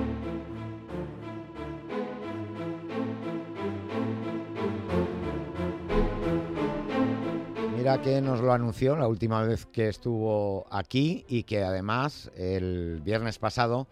Mira que nos lo anunció la última vez que estuvo aquí y que además el viernes pasado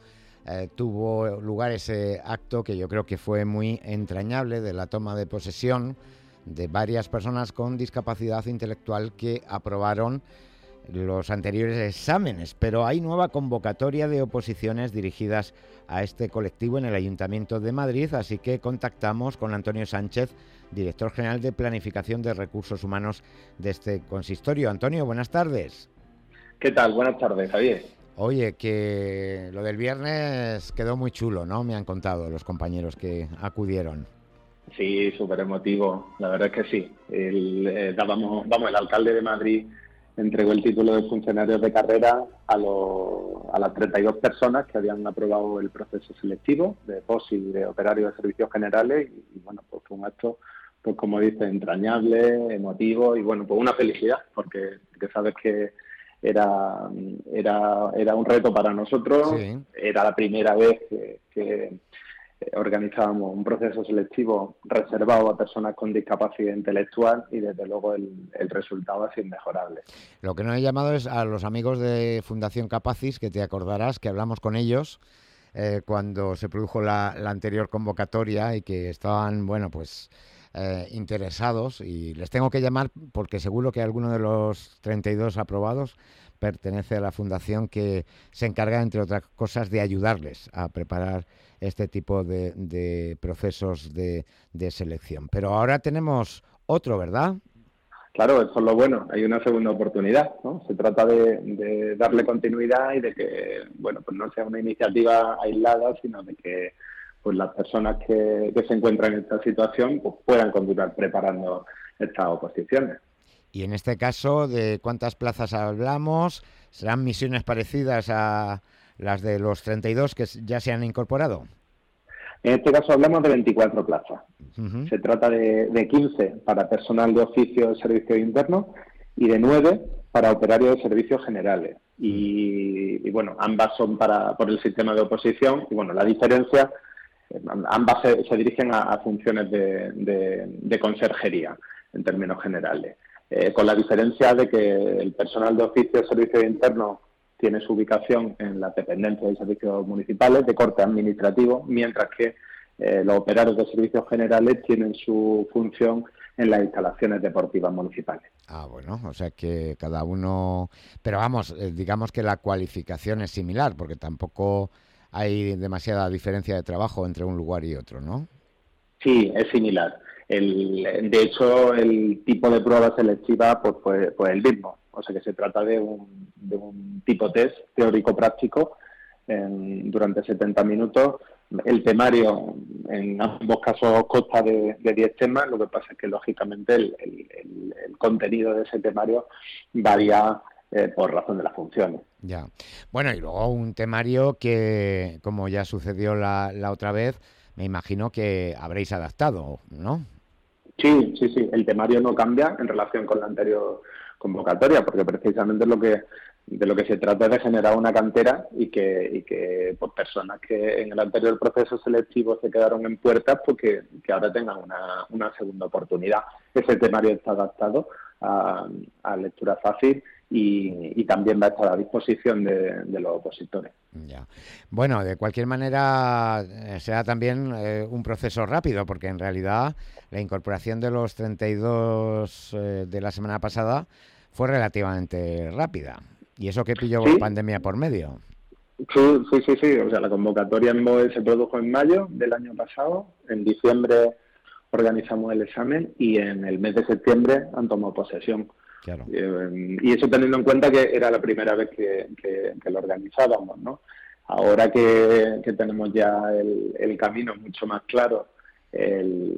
tuvo lugar ese acto que yo creo que fue muy entrañable de la toma de posesión de varias personas con discapacidad intelectual que aprobaron los anteriores exámenes, pero hay nueva convocatoria de oposiciones dirigidas a este colectivo en el Ayuntamiento de Madrid, así que contactamos con Antonio Sánchez, director general de Planificación de Recursos Humanos de este consistorio. Antonio, buenas tardes. ¿Qué tal? Buenas tardes, Javier. Oye, que lo del viernes quedó muy chulo, ¿no? Me han contado los compañeros que acudieron. Sí, súper emotivo, la verdad es que sí. El alcalde de Madrid entregó el título de funcionarios de carrera a las 32 personas que habían aprobado el proceso selectivo de POSI y de operarios de servicios generales y bueno, pues fue un acto, pues como dice, entrañable, emotivo y bueno, pues una felicidad porque sabes que era un reto para nosotros. Sí. Era la primera vez que organizábamos un proceso selectivo reservado a personas con discapacidad intelectual y desde luego el resultado es inmejorable. Lo que no he llamado es a los amigos de Fundación Capacis, que te acordarás que hablamos con ellos cuando se produjo la anterior convocatoria y que estaban, bueno, pues interesados, y les tengo que llamar porque seguro que alguno de los 32 aprobados pertenece a la fundación que se encarga, entre otras cosas, de ayudarles a preparar este tipo de procesos de selección. Pero ahora tenemos otro, ¿verdad? Claro, eso es lo bueno. Hay una segunda oportunidad, ¿no? Se trata de darle continuidad y de que, bueno, pues no sea una iniciativa aislada, sino de que pues las personas que se encuentran en esta situación pues puedan continuar preparando estas oposiciones. Y en este caso, ¿de cuántas plazas hablamos? ¿Serán misiones parecidas a las de los 32 que ya se han incorporado? En este caso hablamos de 24 plazas. Uh-huh. Se trata de 15 para personal de oficio de servicios internos y de 9 para operarios de servicios generales. Y bueno, ambas son por el sistema de oposición. Y bueno, la diferencia, ambas se dirigen a funciones de conserjería, en términos generales. Con la diferencia de que el personal de oficio de servicios internos tiene su ubicación en las dependencias de servicios municipales de corte administrativo, mientras que los operarios de servicios generales tienen su función en las instalaciones deportivas municipales. Ah, bueno, o sea que cada uno... Pero vamos, digamos que la cualificación es similar, porque tampoco hay demasiada diferencia de trabajo entre un lugar y otro, ¿no? Sí, es similar. De hecho, el tipo de prueba selectiva pues el mismo. O sea que se trata de un tipo test teórico-práctico durante 70 minutos. El temario en ambos casos consta de 10 temas, lo que pasa es que lógicamente el contenido de ese temario varía por razón de las funciones. Ya. Bueno, y luego un temario que, como ya sucedió la otra vez, me imagino que habréis adaptado, ¿no? Sí. El temario no cambia en relación con la anterior convocatoria, porque precisamente de lo que se trata es de generar una cantera y que pues, personas que en el anterior proceso selectivo se quedaron en puertas, pues que ahora tengan una segunda oportunidad. Ese temario está adaptado a lectura fácil y también va a estar a disposición de los opositores. Ya. Bueno, de cualquier manera será también un proceso rápido, porque en realidad la incorporación de los 32 de la semana pasada fue relativamente rápida. ¿Y eso que pilló pandemia por medio? Sí. O sea, la convocatoria en BOE se produjo en mayo del año pasado. En diciembre organizamos el examen y en el mes de septiembre han tomado posesión. Claro. Y eso teniendo en cuenta que era la primera vez que lo organizábamos, ¿no? Ahora que tenemos ya el camino mucho más claro, el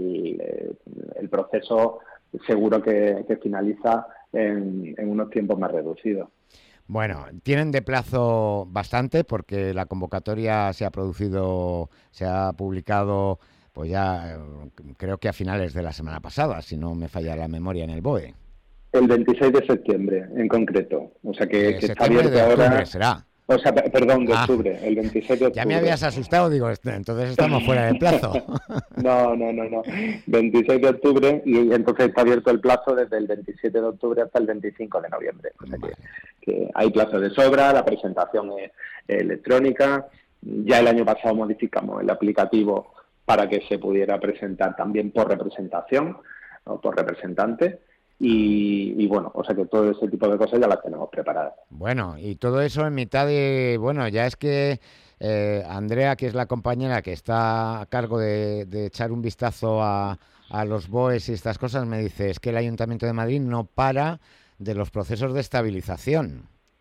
proceso seguro que finaliza en unos tiempos más reducidos. Bueno, tienen de plazo bastante porque la convocatoria se ha publicado, pues ya creo que a finales de la semana pasada, si no me falla la memoria, en el BOE. El 26 de septiembre, en concreto. O sea que está abierto ahora. Será. O sea, perdón, de Ah, octubre, el 26 de ya me octubre. habías asustado, digo, entonces estamos fuera de plazo. No, 26 de octubre y entonces está abierto el plazo desde el 27 de octubre hasta el 25 de noviembre. O sea Vale. que hay plazo de sobra, la presentación es electrónica. Ya el año pasado modificamos el aplicativo para que se pudiera presentar también por representación o por representante. Y bueno, o sea que todo ese tipo de cosas ya las tenemos preparadas. Bueno, y todo eso en mitad de, bueno, ya es que Andrea, que es la compañera que está a cargo de echar un vistazo a los BOEs y estas cosas, me dice, es que el Ayuntamiento de Madrid no para de los procesos de estabilización.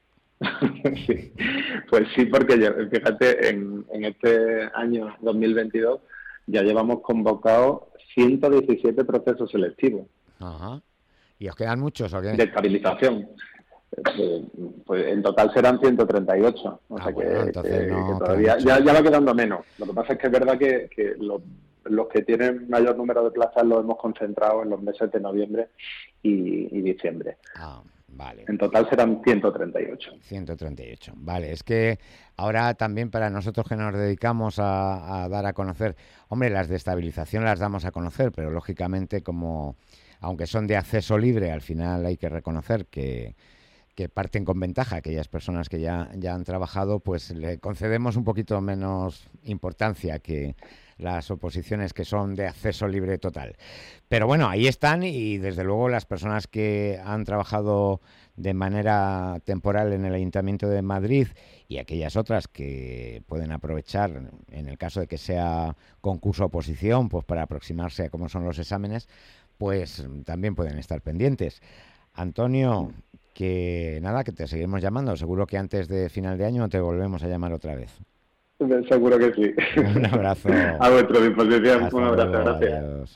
Sí, pues sí, porque fíjate, en este año 2022 ya llevamos convocados 117 procesos selectivos Ajá. ¿Y os quedan muchos o qué? de estabilización. Pues en total serán 138, o sea Bueno, entonces que no queda todavía mucho. ya va quedando menos. Lo que pasa es que es verdad que los que tienen mayor número de plazas los hemos concentrado en los meses de noviembre y diciembre. Ah, vale. En total serán 138. 138. Vale, es que ahora también para nosotros que nos dedicamos a dar a conocer, hombre, las de estabilización las damos a conocer, pero lógicamente como, aunque son de acceso libre, al final hay que reconocer que parten con ventaja. Aquellas personas que ya han trabajado, pues le concedemos un poquito menos importancia que las oposiciones que son de acceso libre total. Pero bueno, ahí están y desde luego las personas que han trabajado de manera temporal en el Ayuntamiento de Madrid y aquellas otras que pueden aprovechar, en el caso de que sea concurso oposición, pues para aproximarse a cómo son los exámenes, pues también pueden estar pendientes. Antonio, que nada, que te seguiremos llamando. Seguro que antes de final de año te volvemos a llamar otra vez. Seguro que sí. Un abrazo. A vuestra disposición. Un Hasta abrazo, luego. gracias. Adiós.